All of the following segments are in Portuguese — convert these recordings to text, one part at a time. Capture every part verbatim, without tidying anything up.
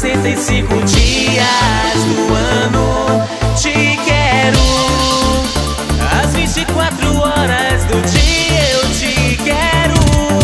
sessenta e cinco dias do ano. Te quero, às vinte e quatro horas do dia eu te quero.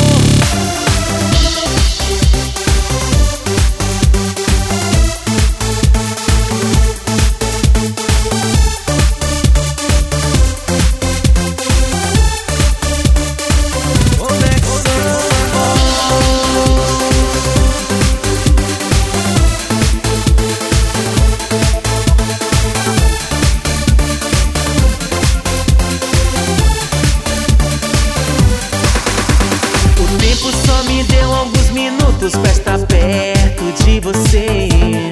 Só me deu alguns minutos pra estar perto de você,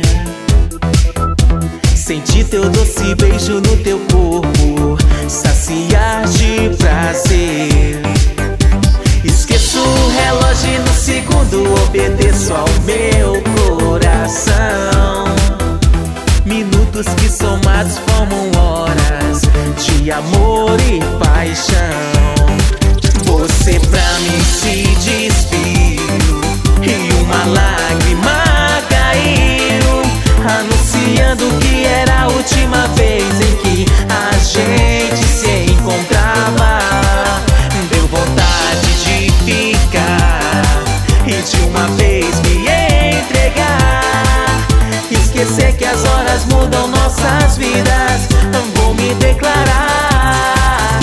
sentir teu doce beijo no teu corpo, saciar de prazer. Esqueço o relógio e no segundo obedeço ao meu coração. Minutos que somados formam horas de amor e paixão. Você pra mim se despiu e uma lágrima caiu, anunciando que era a última vez em que a gente se encontrava. Deu vontade de ficar e de uma vez me entregar. Esquecer que as horas mudam nossas vidas, vou me declarar.